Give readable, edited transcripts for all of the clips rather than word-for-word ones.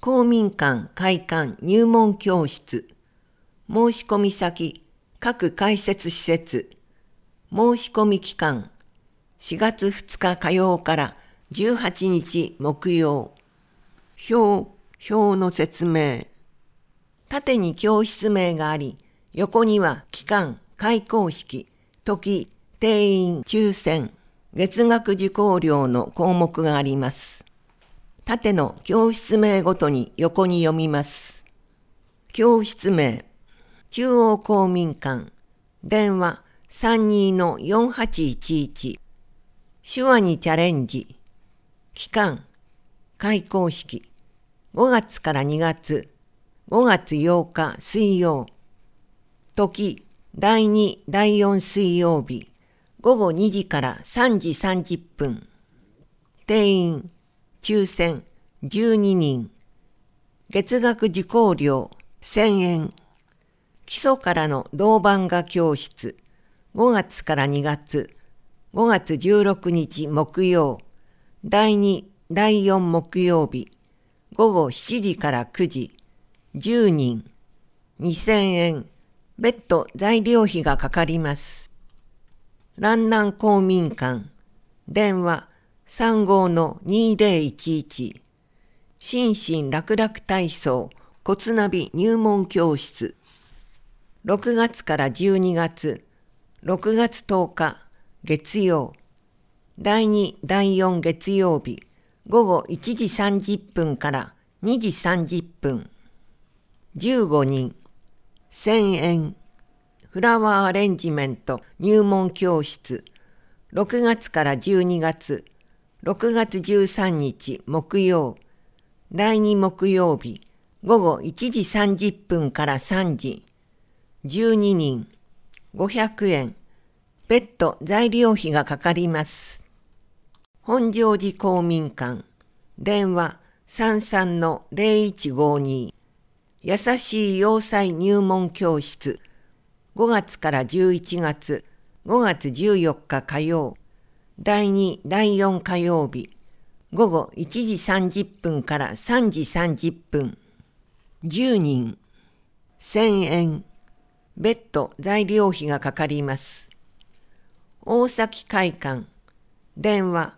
公民館開館入門教室。申し込み先、各開設施設。申し込み期間、4月2日火曜から18日木曜。表の説明。縦に教室名があり、横には期間、開講式、時、定員、抽選、月額受講料の項目があります。縦の教室名ごとに横に読みます。教室名、中央公民館、電話 32-4811、手話にチャレンジ、期間、開講式、5月から2月、5月8日水曜、時、第2、第4水曜日、午後2時から3時30分、定員、抽選12人、月額受講料1000円、基礎からの銅板画教室、5月から2月、5月16日木曜、第2、第4木曜日、午後7時から9時、10人、2000円、別途材料費がかかります。蘭南公民館、電話 35-2011、心身楽々体操骨ナビ入門教室。6月から12月、6月10日、月曜、第2、第4月曜日、午後1時30分から2時30分。15人、1000円。フラワーアレンジメント入門教室。6月から12月、6月13日木曜、第2木曜日、午後1時30分から3時。12人、500円。別途材料費がかかります。本庄寺公民館、電話 33-0152、優しい洋裁入門教室。5月から11月、5月14日火曜、第2、第4火曜日、午後1時30分から3時30分。10人、1000円。別途材料費がかかります。大崎会館、電話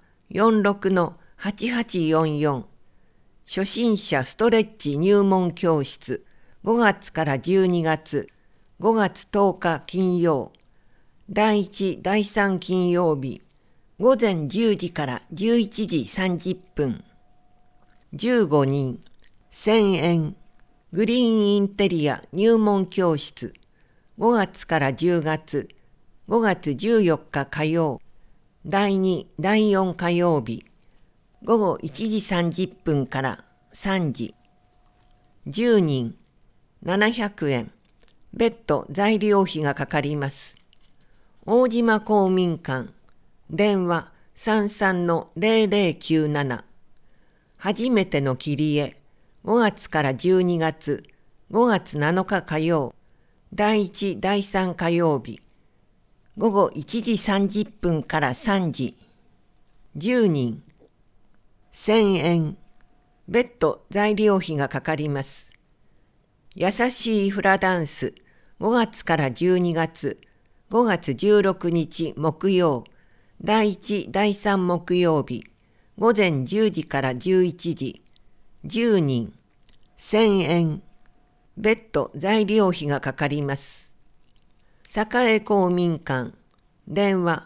46-8844、初心者ストレッチ入門教室。5月から12月、5月10日金曜、第1、第3金曜日、午前10時から11時30分。15人、1000円。グリーンインテリア入門教室。5月から10月、5月14日火曜、第2、第4火曜日、午後1時30分から3時。10人、700円。別途材料費がかかります。大島公民館、電話 33-0097、初めての切り絵。5月から12月、5月7日火曜、第1、第3火曜日、午後1時30分から3時。10人、1000円。別途材料費がかかります。優しいフラダンス。5月から12月、5月16日木曜、第1、第3木曜日、午前10時から11時。10人、1000円。別途材料費がかかります。栄公民館、電話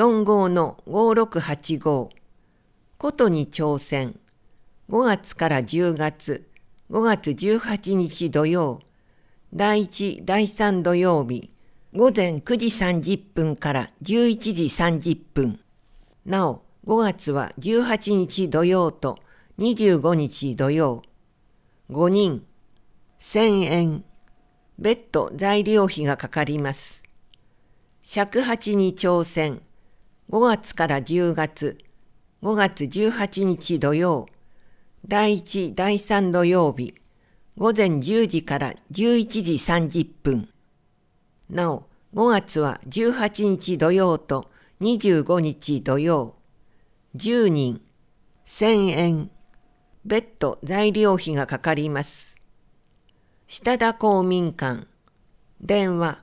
45-5685、ことに挑戦。5月から10月、5月18日土曜、第1、第3土曜日、午前9時30分から11時30分。なお、5月は18日土曜と25日土曜。5人、1000円。別途材料費がかかります。尺八に挑戦。5月から10月、5月18日土曜、第1、第3土曜日、午前10時から11時30分。なお、5月は18日土曜と25日土曜。10人、1000円。 別途材料費がかかります。下田公民館、電話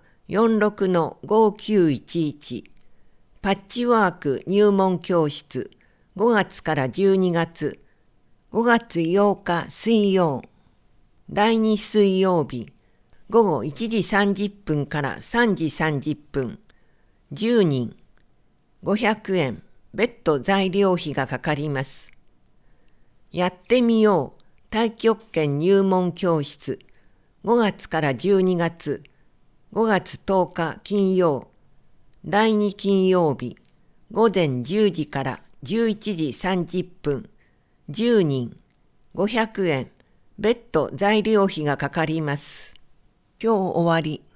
46-5911、パッチワーク入門教室、5月から12月、5月8日水曜、第2水曜日、午後1時30分から3時30分、10人、500円、別途材料費がかかります。やってみよう、太極拳入門教室、5月から12月、5月10日金曜、第2金曜日、午前10時から11時30分、10人、500円、別途材料費がかかります。今日終わり。